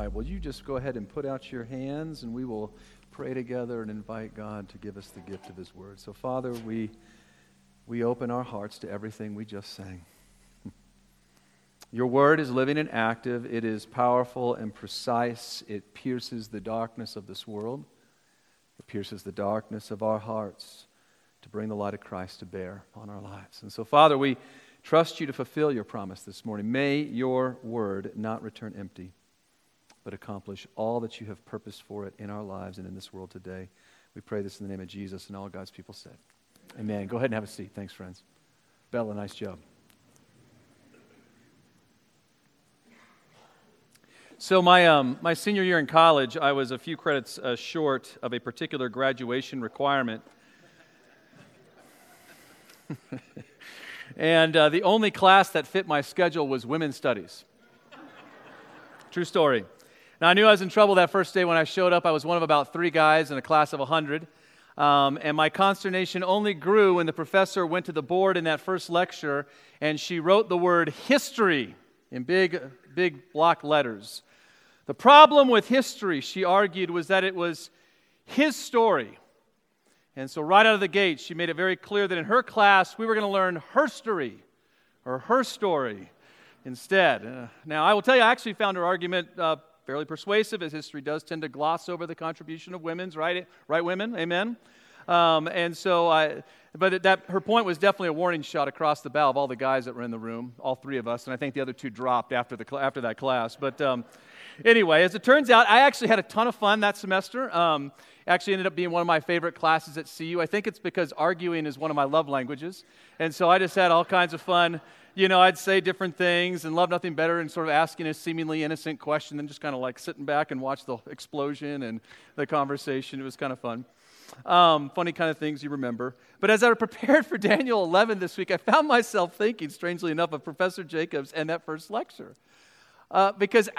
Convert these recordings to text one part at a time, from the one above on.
Bible, you just go ahead and put out your hands and we will pray together and invite God to give us the gift of His Word. So, Father, we open our hearts to everything we just sang. Your Word is living and active. It is powerful and precise. It pierces the darkness of this world. It pierces the darkness of our hearts to bring the light of Christ to bear on our lives. And so, Father, we trust you to fulfill your promise this morning. May your Word not return empty, but accomplish all that you have purposed for it in our lives and in this world today. We pray this in the name of Jesus, and all God's people said. Amen. Go ahead and have a seat. Thanks, friends. Bella, nice job. So my senior year in college, I was a few credits short of a particular graduation requirement. And the only class that fit my schedule was women's studies. True story. Now, I knew I was in trouble that first day when I showed up. I was one of about 3 guys in a class of 100. And my consternation only grew when the professor went to the board in that first lecture, and she wrote the word history in big block letters. The problem with history, she argued, was that it was his story. And so right out of the gate, she made it very clear that in her class, we were going to learn her story, or her story instead. Now, I will tell you, I actually found her argument fairly persuasive, as history does tend to gloss over the contribution of women's, right women? Amen? But her point was definitely a warning shot across the bow of all the guys that were in the room, all 3 of us, and I think the other 2 dropped after that class. But anyway, as it turns out, I actually had a ton of fun that semester. Actually ended up being one of my favorite classes at CU. I think it's because arguing is one of my love languages, and so I just had all kinds of fun. You know, I'd say different things and love nothing better than sort of asking a seemingly innocent question and just kind of like sitting back and watch the explosion and the conversation. It was kind of fun. Funny kind of things you remember. But as I prepared for Daniel 11 this week, I found myself thinking, strangely enough, of Professor Jacobs and that first lecture. Because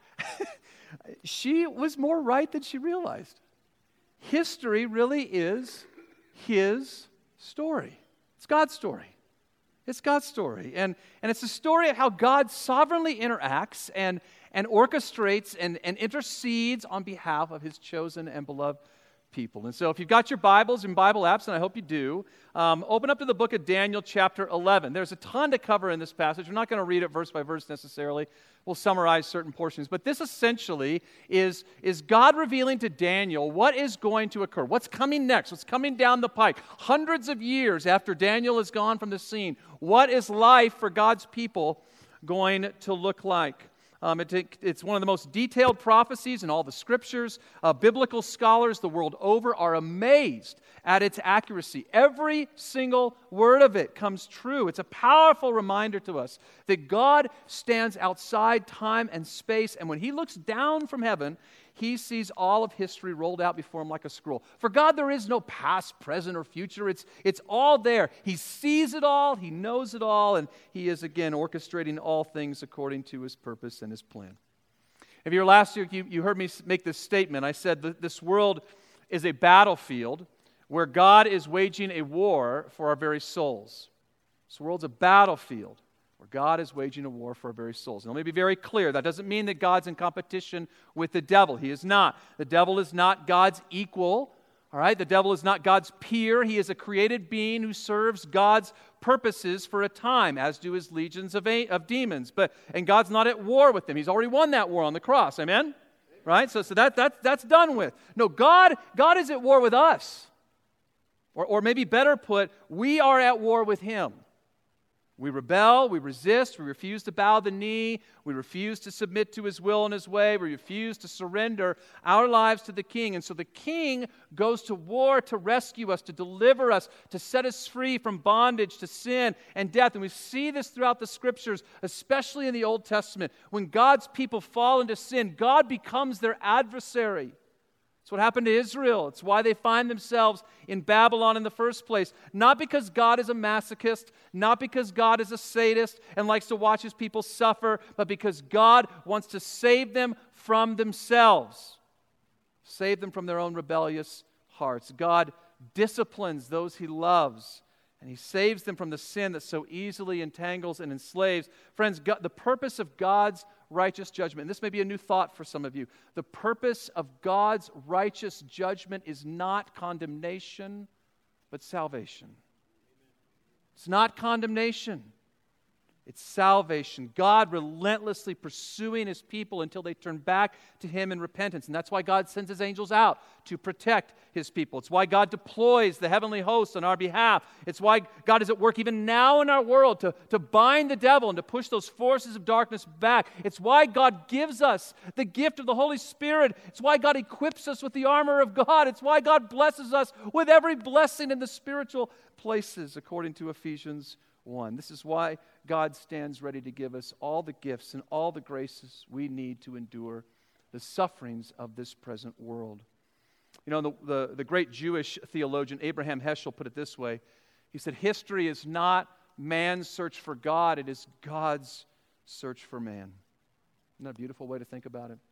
she was more right than she realized. History really is his story. It's God's story. It's God's story. And it's a story of how God sovereignly interacts and orchestrates and intercedes on behalf of his chosen and beloved people. And so if you've got your Bibles and Bible apps, and I hope you do, open up to the book of Daniel chapter 11. There's a ton to cover in this passage. We're not going to read it verse by verse necessarily. We'll summarize certain portions. But this essentially is God revealing to Daniel what is going to occur, what's coming next, what's coming down the pike. Hundreds of years after Daniel is gone from the scene, what is life for God's people going to look like? It's one of the most detailed prophecies in all the scriptures. Biblical scholars the world over are amazed at its accuracy. Every single word of it comes true. It's a powerful reminder to us that God stands outside time and space, and when He looks down from heaven, He sees all of history rolled out before Him like a scroll. For God, there is no past, present, or future. It's all there. He sees it all, He knows it all, and He is, again, orchestrating all things according to His purpose and His plan. If you were last year, you heard me make this statement. I said that this world is a battlefield where God is waging a war for our very souls. This world's a battlefield where God is waging a war for our very souls. Now, let me be very clear. That doesn't mean that God's in competition with the devil. He is not. The devil is not God's equal. All right? The devil is not God's peer. He is a created being who serves God's purposes for a time, as do his legions of demons. And God's not at war with them. He's already won that war on the cross. Amen? Right? So that's done with. No, God is at war with us. Or maybe better put, we are at war with Him. We rebel, we resist, we refuse to bow the knee, we refuse to submit to His will and His way, we refuse to surrender our lives to the King. And so the King goes to war to rescue us, to deliver us, to set us free from bondage to sin and death. And we see this throughout the Scriptures, especially in the Old Testament. When God's people fall into sin, God becomes their adversary. It's what happened to Israel. It's why they find themselves in Babylon in the first place. Not because God is a masochist, not because God is a sadist and likes to watch His people suffer, but because God wants to save them from themselves. Save them from their own rebellious hearts. God disciplines those He loves, and He saves them from the sin that so easily entangles and enslaves. Friends, the purpose of God's righteous judgment. And this may be a new thought for some of you. The purpose of God's righteous judgment is not condemnation, but salvation. It's not condemnation. It's salvation. God relentlessly pursuing His people until they turn back to Him in repentance. And that's why God sends His angels out to protect His people. It's why God deploys the heavenly hosts on our behalf. It's why God is at work even now in our world to bind the devil and to push those forces of darkness back. It's why God gives us the gift of the Holy Spirit. It's why God equips us with the armor of God. It's why God blesses us with every blessing in the spiritual places, according to Ephesians 1. This is why God stands ready to give us all the gifts and all the graces we need to endure the sufferings of this present world. You know, the great Jewish theologian Abraham Heschel put it this way. He said, history is not man's search for God, it is God's search for man. Isn't that a beautiful way to think about it?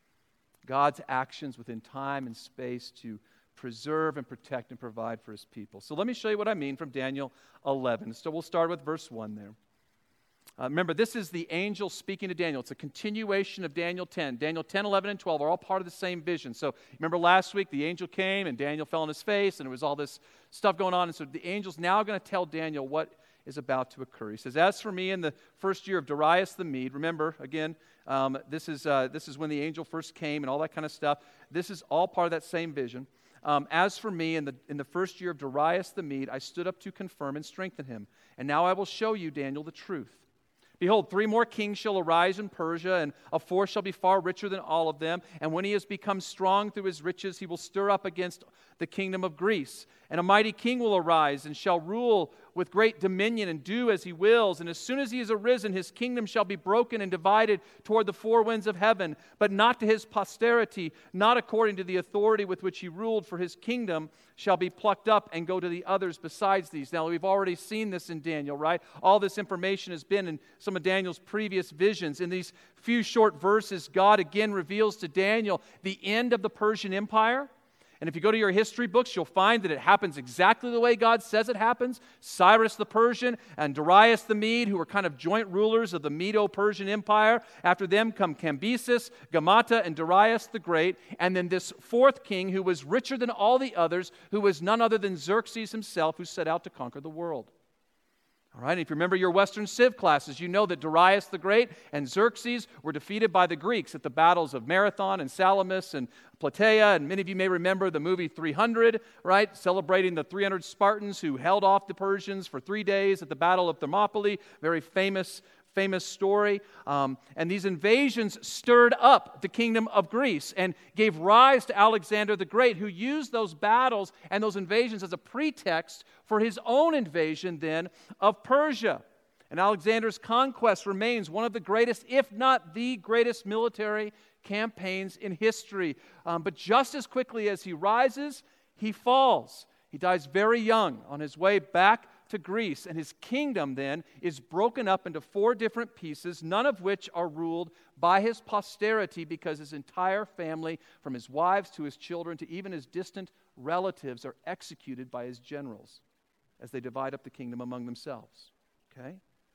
God's actions within time and space to preserve and protect and provide for His people. So let me show you what I mean from Daniel 11. So we'll start with verse 1 there. Remember, this is the angel speaking to Daniel. It's a continuation of Daniel 10. Daniel 10, 11, and 12 are all part of the same vision. So remember last week, the angel came and Daniel fell on his face and there was all this stuff going on. And so the angel's now going to tell Daniel what is about to occur. He says, as for me in the first year of Darius the Mede, remember, again, this is when the angel first came and all that kind of stuff. This is all part of that same vision. As for me, in the first year of Darius the Mede, I stood up to confirm and strengthen him. And now I will show you, Daniel, the truth. Behold, 3 more kings shall arise in Persia, and a fourth shall be far richer than all of them. And when he has become strong through his riches, he will stir up against the kingdom of Greece. And a mighty king will arise and shall rule with great dominion and do as he wills. And as soon as he is arisen, his kingdom shall be broken and divided toward the 4 winds of heaven, but not to his posterity, not according to the authority with which he ruled, for his kingdom shall be plucked up and go to the others besides these. Now, we've already seen this in Daniel, right? All this information has been in some of Daniel's previous visions. In these few short verses, God again reveals to Daniel the end of the Persian Empire. And if you go to your history books, you'll find that it happens exactly the way God says it happens. Cyrus the Persian and Darius the Mede, who were kind of joint rulers of the Medo-Persian Empire. After them come Cambyses, Gamata, and Darius the Great. And then this 4th king who was richer than all the others, who was none other than Xerxes himself, who set out to conquer the world. All right, and if you remember your Western Civ classes, you know that Darius the Great and Xerxes were defeated by the Greeks at the battles of Marathon and Salamis and Plataea, and many of you may remember the movie 300, right, celebrating the 300 Spartans who held off the Persians for 3 days at the Battle of Thermopylae, very famous story. And these invasions stirred up the kingdom of Greece and gave rise to Alexander the Great, who used those battles and those invasions as a pretext for his own invasion then of Persia. And Alexander's conquest remains one of the greatest, if not the greatest, military campaigns in history. But just as quickly as he rises, he falls. He dies very young on his way back to Greece, and his kingdom then is broken up into 4 different pieces, none of which are ruled by his posterity, because his entire family, from his wives to his children to even his distant relatives, are executed by his generals as they divide up the kingdom among themselves. Okay?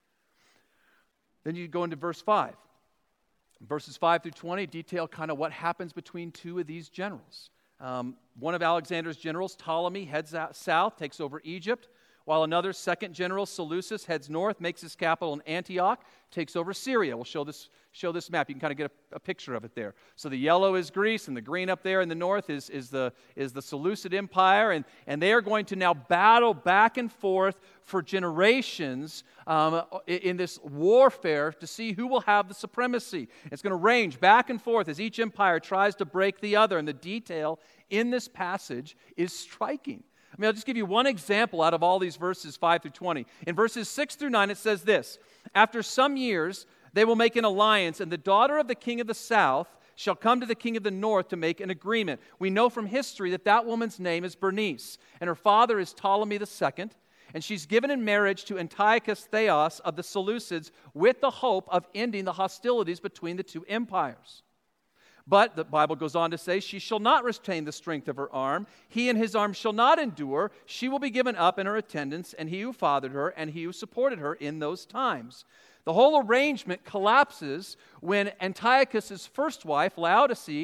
Then you go into verse 5. Verses 5 through 20 detail kind of what happens between 2 of these generals. One of Alexander's generals, Ptolemy, heads out south, takes over Egypt, while another, 2nd general, Seleucus, heads north, makes his capital in Antioch, takes over Syria. We'll show this map. You can kind of get a picture of it there. So the yellow is Greece, and the green up there in the north is the Seleucid Empire, and they are going to now battle back and forth for generations in this warfare to see who will have the supremacy. It's going to range back and forth as each empire tries to break the other, and the detail in this passage is striking. I mean, I'll just give you one example out of all these verses 5 through 20. In verses 6 through 9, it says this: after some years, they will make an alliance, and the daughter of the king of the south shall come to the king of the north to make an agreement. We know from history that woman's name is Bernice, and her father is Ptolemy II, and she's given in marriage to Antiochus Theos of the Seleucids with the hope of ending the hostilities between the 2 empires. But the Bible goes on to say, she shall not retain the strength of her arm. He and his arm shall not endure. She will be given up in her attendance, and he who fathered her, and he who supported her in those times. The whole arrangement collapses when Antiochus' first wife, Laodice,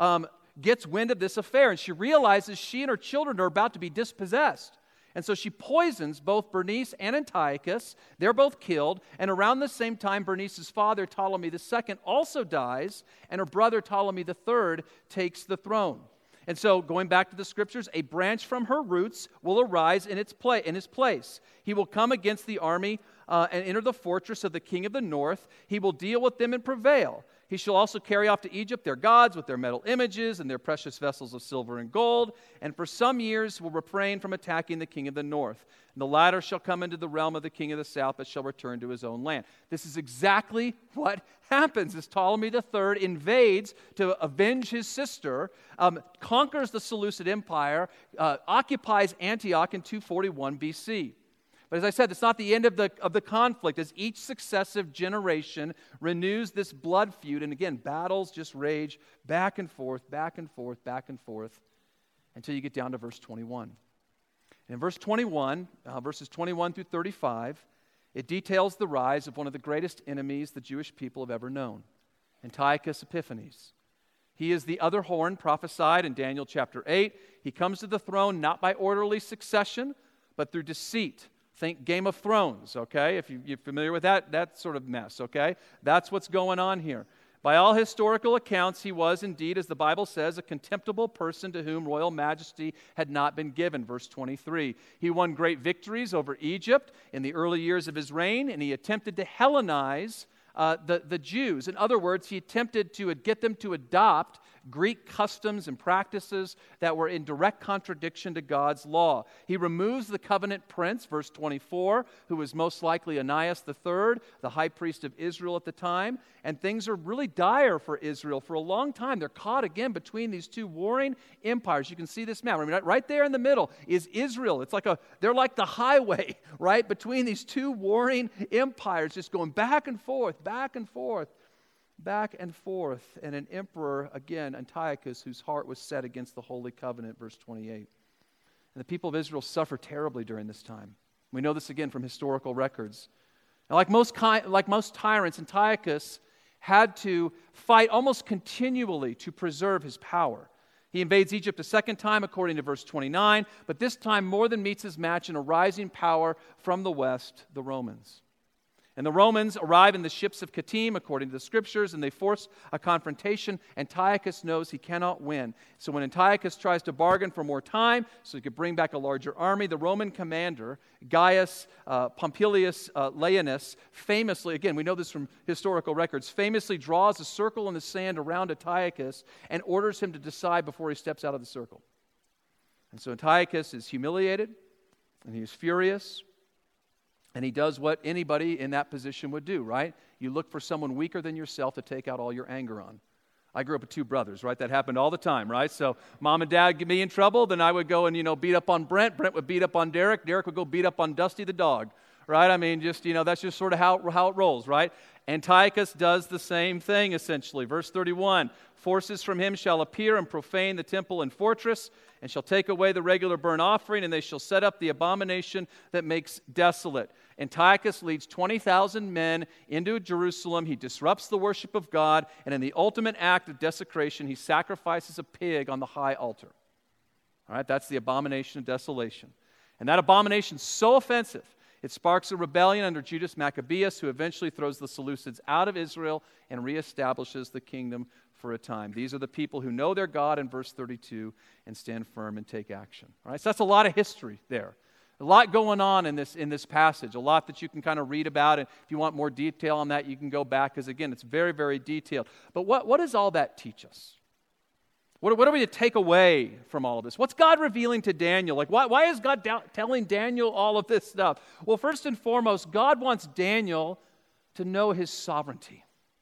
gets wind of this affair, and she realizes she and her children are about to be dispossessed. And so she poisons both Bernice and Antiochus. They're both killed, and around the same time, Bernice's father, Ptolemy II, also dies, and her brother, Ptolemy III, takes the throne. And so, going back to the scriptures, a branch from her roots will arise in his place. He will come against the army and enter the fortress of the king of the north. He will deal with them and prevail. He shall also carry off to Egypt their gods with their metal images and their precious vessels of silver and gold, and for some years will refrain from attacking the king of the north. And the latter shall come into the realm of the king of the south, but shall return to his own land. This is exactly what happens as Ptolemy III invades to avenge his sister, conquers the Seleucid Empire, occupies Antioch in 241 BC. But as I said, it's not the end of the conflict. As each successive generation renews this blood feud, and again, battles just rage back and forth, back and forth, back and forth, until you get down to verse 21. And in verse 21, verses 21 through 35, it details the rise of one of the greatest enemies the Jewish people have ever known, Antiochus Epiphanes. He is the other horn prophesied in Daniel chapter 8. He comes to the throne not by orderly succession, but through deceit. Think Game of Thrones, okay? If you're familiar with that sort of mess, okay? That's what's going on here. By all historical accounts, he was indeed, as the Bible says, a contemptible person to whom royal majesty had not been given, verse 23. He won great victories over Egypt in the early years of his reign, and he attempted to Hellenize the Jews. In other words, he attempted to get them to adopt Greek customs and practices that were in direct contradiction to God's law. He removes the covenant prince, verse 24, who was most likely Onias III, the high priest of Israel at the time, and things are really dire for Israel. For a long time, they're caught again between these two warring empires. You can see this map. I mean, right there in the middle is Israel. They're like the highway, right, between these two warring empires, just going back and forth, back and forth. Back and forth, and an emperor, again, Antiochus, whose heart was set against the Holy Covenant, verse 28. And the people of Israel suffer terribly during this time. We know this again from historical records. And like most tyrants, Antiochus had to fight almost continually to preserve his power. He invades Egypt a second time, according to verse 29, but this time more than meets his match in a rising power from the west, the Romans. And the Romans arrive in the ships of Kittim, according to the scriptures, and they force a confrontation. Antiochus knows he cannot win. So when Antiochus tries to bargain for more time so he could bring back a larger army, the Roman commander, Gaius Pompilius Laenas, famously, again, we know this from historical records, famously draws a circle in the sand around Antiochus and orders him to decide before he steps out of the circle. And so Antiochus is humiliated, and he is furious. And he does what anybody in that position would do, right? You look for someone weaker than yourself to take out all your anger on. I grew up with two brothers, right? That happened all the time, right? So mom and dad get me in trouble, then I would go and, beat up on Brent. Brent would beat up on Derek. Derek would go beat up on Dusty the dog, right? I mean, that's just sort of how it rolls, right? Antiochus does the same thing, essentially. Verse 31, forces from him shall appear and profane the temple and fortress, and shall take away the regular burnt offering, and they shall set up the abomination that makes desolate. Antiochus leads 20,000 men into Jerusalem. He disrupts the worship of God, and in the ultimate act of desecration, he sacrifices a pig on the high altar. All right, that's the abomination of desolation. And that abomination is so offensive, it sparks a rebellion under Judas Maccabeus, who eventually throws the Seleucids out of Israel and reestablishes the kingdom for a time. These are the people who know their God in verse 32 and stand firm and take action. All right, so that's a lot of history there. A lot going on in this passage, a lot that you can kind of read about, and if you want more detail on that, you can go back, because again, it's very, very detailed. But what does all that teach us? What are we to take away from all of this? What's God revealing to Daniel? Like, why is God telling Daniel all of this stuff? Well, first and foremost, God wants Daniel to know his sovereignty.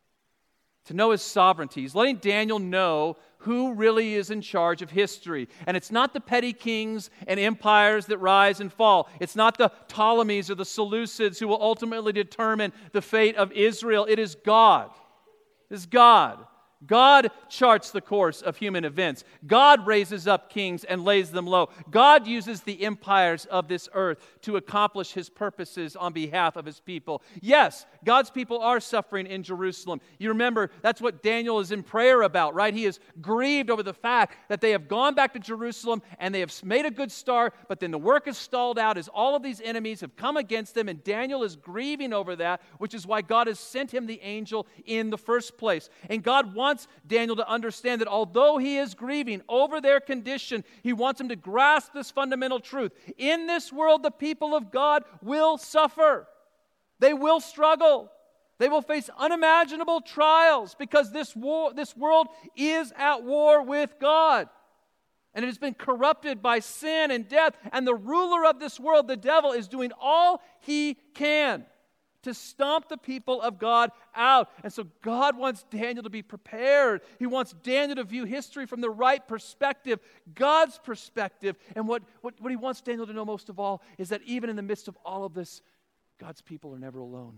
To know his sovereignty. He's letting Daniel know who really is in charge of history. And it's not the petty kings and empires that rise and fall. It's not the Ptolemies or the Seleucids who will ultimately determine the fate of Israel. It is God. It is God. God charts the course of human events. God raises up kings and lays them low. God uses the empires of this earth to accomplish His purposes on behalf of His people. Yes, God's people are suffering in Jerusalem. You remember, that's what Daniel is in prayer about, right? He is grieved over the fact that they have gone back to Jerusalem and they have made a good start, but then the work is stalled out as all of these enemies have come against them, and Daniel is grieving over that, which is why God has sent him the angel in the first place. And God wants Daniel to understand that although he is grieving over their condition, he wants him to grasp this fundamental truth. In this world, the people of God will suffer. They will struggle. They will face unimaginable trials because this world is at war with God. And it has been corrupted by sin and death. And the ruler of this world, the devil, is doing all he can to stomp the people of God out. And so God wants Daniel to be prepared. He wants Daniel to view history from the right perspective, God's perspective. And what he wants Daniel to know most of all is that even in the midst of all of this, God's people are never alone.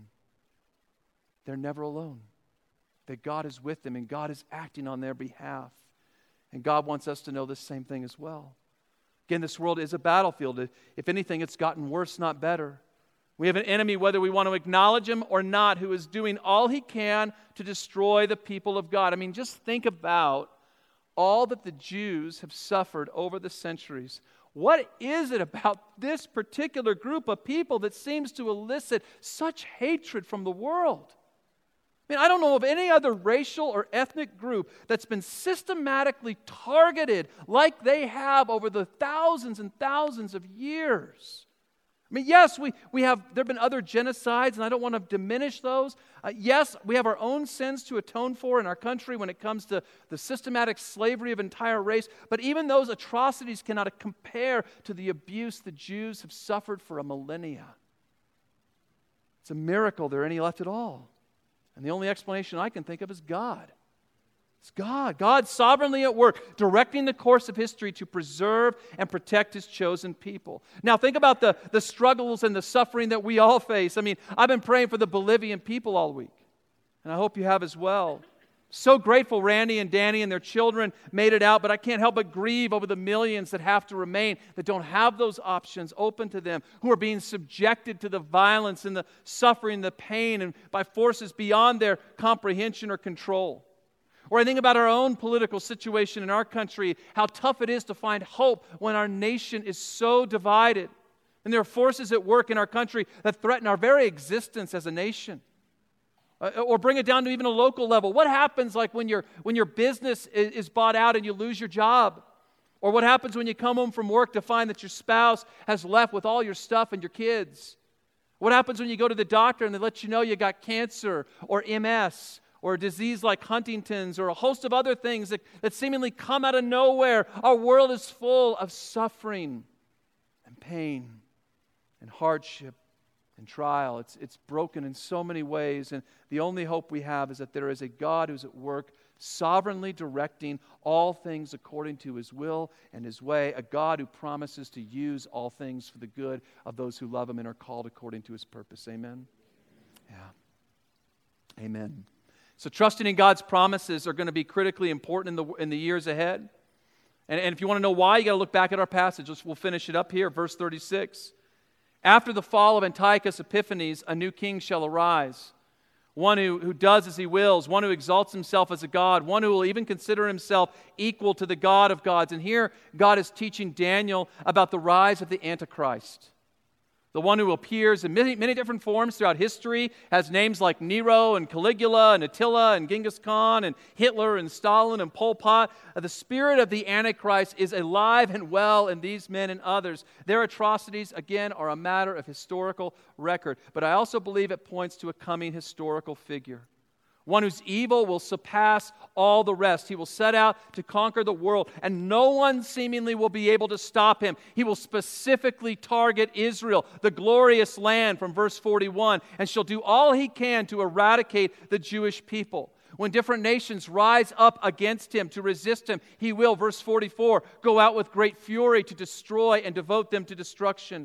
They're never alone. That God is with them and God is acting on their behalf. And God wants us to know this same thing as well. Again, this world is a battlefield. If anything, it's gotten worse, not better. We have an enemy, whether we want to acknowledge him or not, who is doing all he can to destroy the people of God. I mean, just think about all that the Jews have suffered over the centuries. What is it about this particular group of people that seems to elicit such hatred from the world? I mean, I don't know of any other racial or ethnic group that's been systematically targeted like they have over the thousands and thousands of years. I mean, yes, there have been other genocides, and I don't want to diminish those. Yes, we have our own sins to atone for in our country when it comes to the systematic slavery of an entire race, but even those atrocities cannot compare to the abuse the Jews have suffered for a millennia. It's a miracle there are any left at all. And the only explanation I can think of is God. It's God. God sovereignly at work, directing the course of history to preserve and protect His chosen people. Now think about the struggles and the suffering that we all face. I mean, I've been praying for the Bolivian people all week, and I hope you have as well. So grateful Randy and Danny and their children made it out, but I can't help but grieve over the millions that have to remain, that don't have those options open to them, who are being subjected to the violence and the suffering, the pain, and by forces beyond their comprehension or control. Or I think about our own political situation in our country, how tough it is to find hope when our nation is so divided. And there are forces at work in our country that threaten our very existence as a nation. Or bring it down to even a local level. What happens like when your business is bought out and you lose your job? Or what happens when you come home from work to find that your spouse has left with all your stuff and your kids? What happens when you go to the doctor and they let you know you got cancer or MS or a disease like Huntington's or a host of other things that seemingly come out of nowhere? Our world is full of suffering and pain and hardship and trial. It's broken in so many ways, and the only hope we have is that there is a God who's at work sovereignly directing all things according to His will and His way, a God who promises to use all things for the good of those who love Him and are called according to His purpose. Amen? Yeah. Amen. So trusting in God's promises are going to be critically important in the years ahead. And if you want to know why, you got to look back at our passage. We'll finish it up here, verse 36. After the fall of Antiochus Epiphanes, a new king shall arise, one who does as he wills, one who exalts himself as a god, one who will even consider himself equal to the God of gods. And here God is teaching Daniel about the rise of the Antichrist. The one who appears in many different forms throughout history, has names like Nero and Caligula and Attila and Genghis Khan and Hitler and Stalin and Pol Pot. The spirit of the Antichrist is alive and well in these men and others. Their atrocities, again, are a matter of historical record. But I also believe it points to a coming historical figure. One whose evil will surpass all the rest. He will set out to conquer the world, and no one seemingly will be able to stop him. He will specifically target Israel, the glorious land, from verse 41, and shall do all he can to eradicate the Jewish people. When different nations rise up against him to resist him, he will, verse 44, go out with great fury to destroy and devote them to destruction.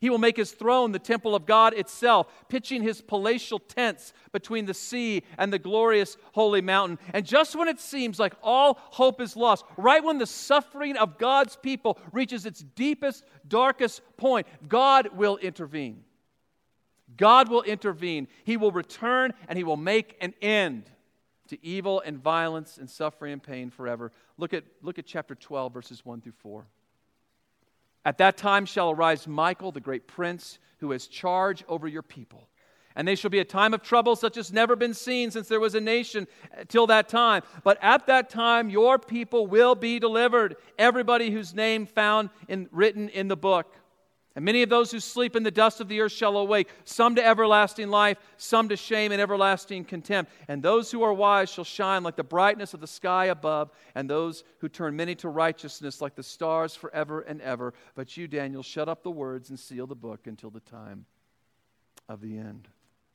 He will make his throne the temple of God itself, pitching his palatial tents between the sea and the glorious holy mountain. And just when it seems like all hope is lost, right when the suffering of God's people reaches its deepest, darkest point, God will intervene. God will intervene. He will return and he will make an end to evil and violence and suffering and pain forever. Look at chapter 12, verses 1 through 4. At that time shall arise Michael, the great prince, who has charge over your people. And they shall be a time of trouble such as never been seen since there was a nation till that time. But at that time your people will be delivered, everybody whose name written in the book. And many of those who sleep in the dust of the earth shall awake, some to everlasting life, some to shame and everlasting contempt. And those who are wise shall shine like the brightness of the sky above, and those who turn many to righteousness like the stars forever and ever. But you, Daniel, shut up the words and seal the book until the time of the end.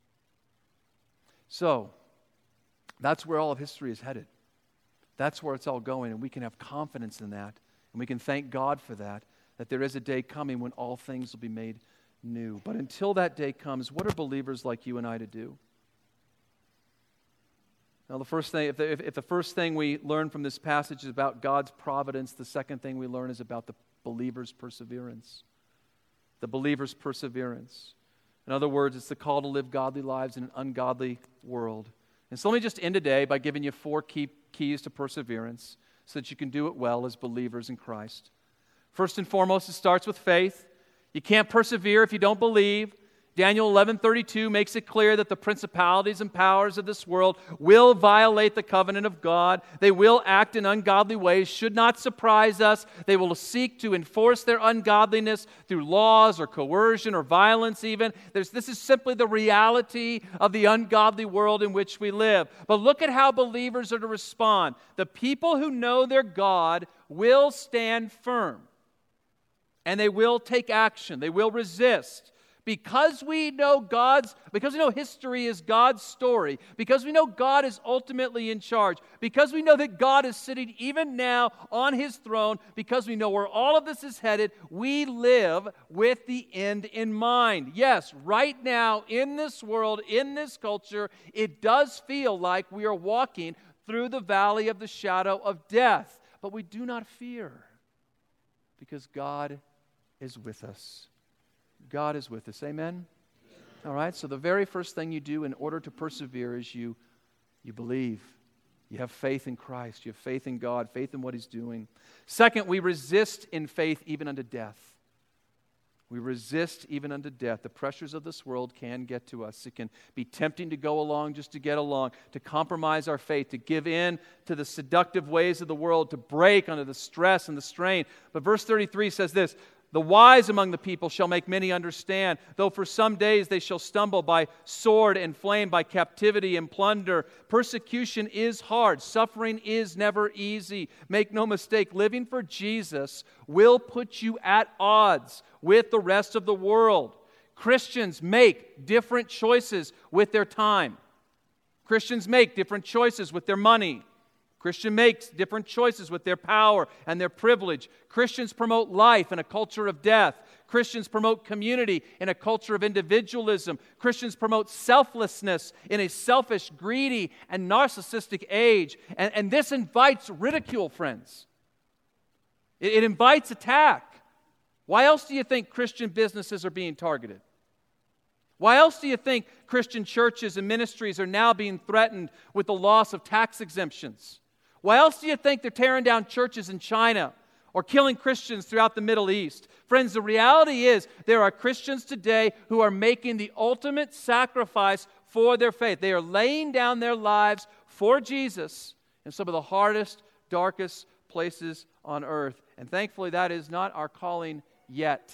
So, that's where all of history is headed. That's where it's all going, and we can have confidence in that, and we can thank God for that there is a day coming when all things will be made new. But until that day comes, what are believers like you and I to do? Now, the first thing, if the first thing we learn from this passage is about God's providence, the second thing we learn is about the believer's perseverance. The believer's perseverance. In other words, it's the call to live godly lives in an ungodly world. And so let me just end today by giving you 4 keys to perseverance so that you can do it well as believers in Christ. First and foremost, it starts with faith. You can't persevere if you don't believe. Daniel 11:32 makes it clear that the principalities and powers of this world will violate the covenant of God. They will act in ungodly ways. Should not surprise us. They will seek to enforce their ungodliness through laws or coercion or violence even. This is simply the reality of the ungodly world in which we live. But look at how believers are to respond. The people who know their God will stand firm. And they will take action. They will resist. Because we know history is God's story, because we know God is ultimately in charge, because we know that God is sitting even now on his throne, because we know where all of this is headed, we live with the end in mind. Yes, right now in this world, in this culture, it does feel like we are walking through the valley of the shadow of death. But we do not fear, because God is with us. God is with us. Amen? All right, so the very first thing you do in order to persevere is you believe. You have faith in Christ. You have faith in God, faith in what he's doing. Second, we resist in faith even unto death. We resist even unto death. The pressures of this world can get to us. It can be tempting to go along just to get along, to compromise our faith, to give in to the seductive ways of the world, to break under the stress and the strain. But verse 33 says this, the wise among the people shall make many understand, though for some days they shall stumble by sword and flame, by captivity and plunder. Persecution is hard. Suffering is never easy. Make no mistake, living for Jesus will put you at odds with the rest of the world. Christians make different choices with their time. Christians make different choices with their money. Christian makes different choices with their power and their privilege. Christians promote life in a culture of death. Christians promote community in a culture of individualism. Christians promote selflessness in a selfish, greedy, and narcissistic age. And this invites ridicule, friends. It invites attack. Why else do you think Christian businesses are being targeted? Why else do you think Christian churches and ministries are now being threatened with the loss of tax exemptions? Why else do you think they're tearing down churches in China or killing Christians throughout the Middle East? Friends, the reality is there are Christians today who are making the ultimate sacrifice for their faith. They are laying down their lives for Jesus in some of the hardest, darkest places on earth. And thankfully, that is not our calling yet.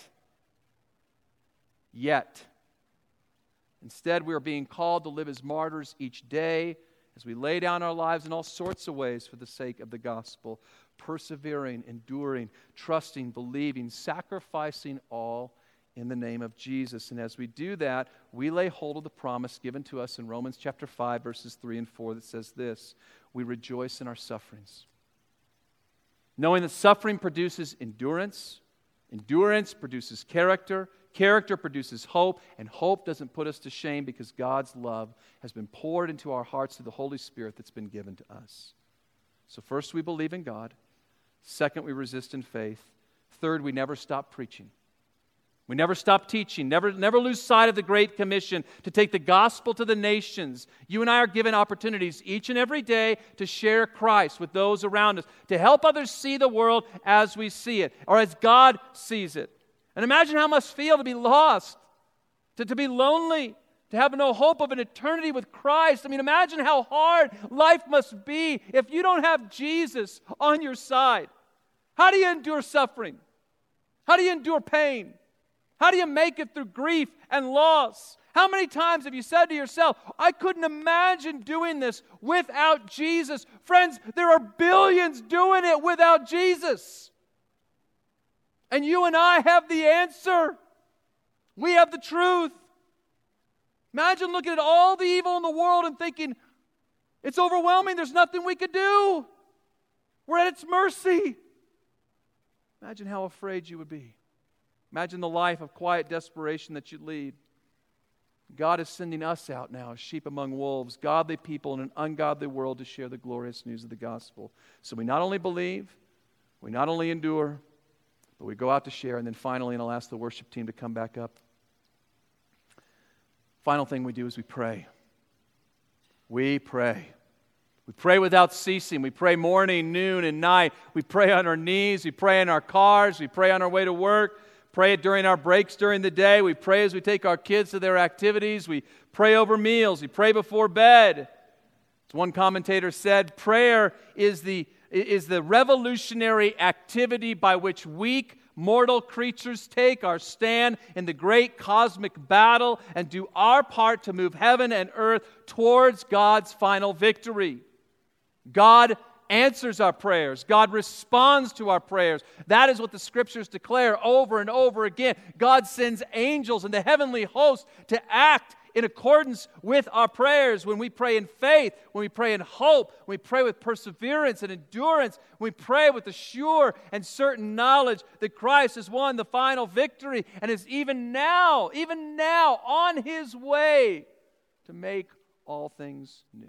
Instead, we are being called to live as martyrs each day as we lay down our lives in all sorts of ways for the sake of the gospel, persevering, enduring, trusting, believing, sacrificing all in the name of Jesus. And as we do that, we lay hold of the promise given to us in Romans chapter 5, verses 3 and 4 that says this, we rejoice in our sufferings, knowing that suffering produces endurance, endurance produces character, Character produces hope, and hope doesn't put us to shame because God's love has been poured into our hearts through the Holy Spirit that's been given to us. So first, we believe in God. Second, we resist in faith. Third, we never stop preaching. We never stop teaching, never lose sight of the Great Commission to take the gospel to the nations. You and I are given opportunities each and every day to share Christ with those around us, to help others see the world as we see it, or as God sees it. And imagine how it must feel to be lost, to be lonely, to have no hope of an eternity with Christ. I mean, imagine how hard life must be if you don't have Jesus on your side. How do you endure suffering? How do you endure pain? How do you make it through grief and loss? How many times have you said to yourself, I couldn't imagine doing this without Jesus? Friends, there are billions doing it without Jesus. And you and I have the answer. We have the truth. Imagine looking at all the evil in the world and thinking, it's overwhelming, there's nothing we could do. We're at its mercy. Imagine how afraid you would be. Imagine the life of quiet desperation that you lead. God is sending us out now as sheep among wolves, godly people in an ungodly world to share the glorious news of the gospel. So we not only believe, we not only endure, but we go out to share. And then finally, and I'll ask the worship team to come back up. Final thing we do is we pray. We pray. We pray without ceasing. We pray morning, noon, and night. We pray on our knees. We pray in our cars. We pray on our way to work. Pray it during our breaks during the day. We pray as we take our kids to their activities. We pray over meals. We pray before bed. As one commentator said, prayer is the revolutionary activity by which weak, mortal creatures take our stand in the great cosmic battle and do our part to move heaven and earth towards God's final victory. God answers our prayers. God responds to our prayers. That is what the Scriptures declare over and over again. God sends angels and the heavenly host to act in accordance with our prayers. When we pray in faith, when we pray in hope, when we pray with perseverance and endurance, when we pray with the sure and certain knowledge that Christ has won the final victory and is even now on His way to make all things new.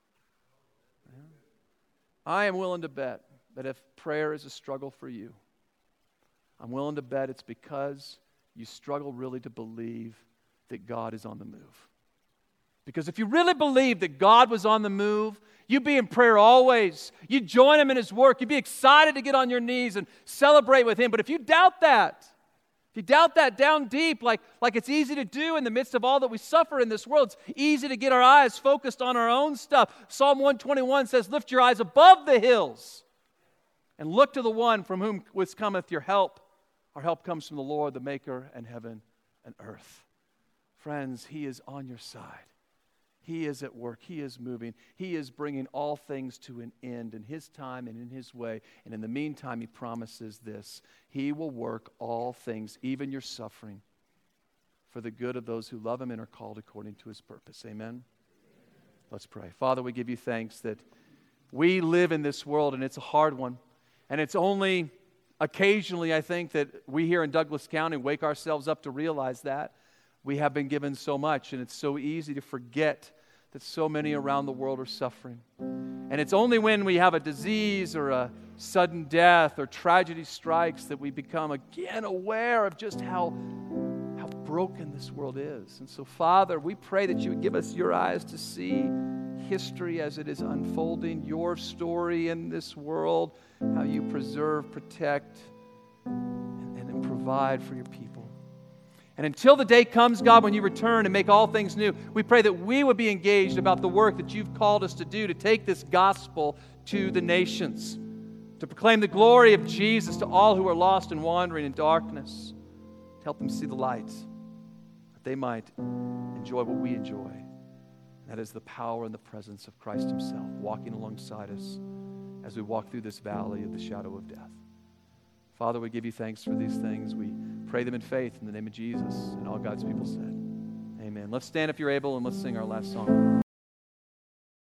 I am willing to bet that if prayer is a struggle for you, I'm willing to bet it's because you struggle really to believe that God is on the move. Because if you really believe that God was on the move, you'd be in prayer always. You'd join Him in His work. You'd be excited to get on your knees and celebrate with Him. But if you doubt that, down deep, like it's easy to do in the midst of all that we suffer in this world, it's easy to get our eyes focused on our own stuff. Psalm 121 says, lift your eyes above the hills and look to the one from whom cometh your help. Our help comes from the Lord, the maker of heaven and earth. Friends, He is on your side. He is at work. He is moving. He is bringing all things to an end in His time and in His way. And in the meantime, He promises this. He will work all things, even your suffering, for the good of those who love Him and are called according to His purpose. Amen? Let's pray. Father, we give You thanks that we live in this world, and it's a hard one. And it's only occasionally, I think, that we here in Douglas County wake ourselves up to realize that. We have been given so much, and it's so easy to forget that so many around the world are suffering. And it's only when we have a disease or a sudden death or tragedy strikes that we become again aware of just how broken this world is. And so, Father, we pray that You would give us Your eyes to see history as it is unfolding, Your story in this world, how You preserve, protect, and provide for Your people. And until the day comes, God, when You return and make all things new, we pray that we would be engaged about the work that You've called us to do, to take this gospel to the nations, to proclaim the glory of Jesus to all who are lost and wandering in darkness, to help them see the light, that they might enjoy what we enjoy. That is the power and the presence of Christ Himself walking alongside us as we walk through this valley of the shadow of death. Father, we give You thanks for these things. We pray them in faith in the name of Jesus. And all God's people said, amen. Let's stand if you're able, and let's sing our last song.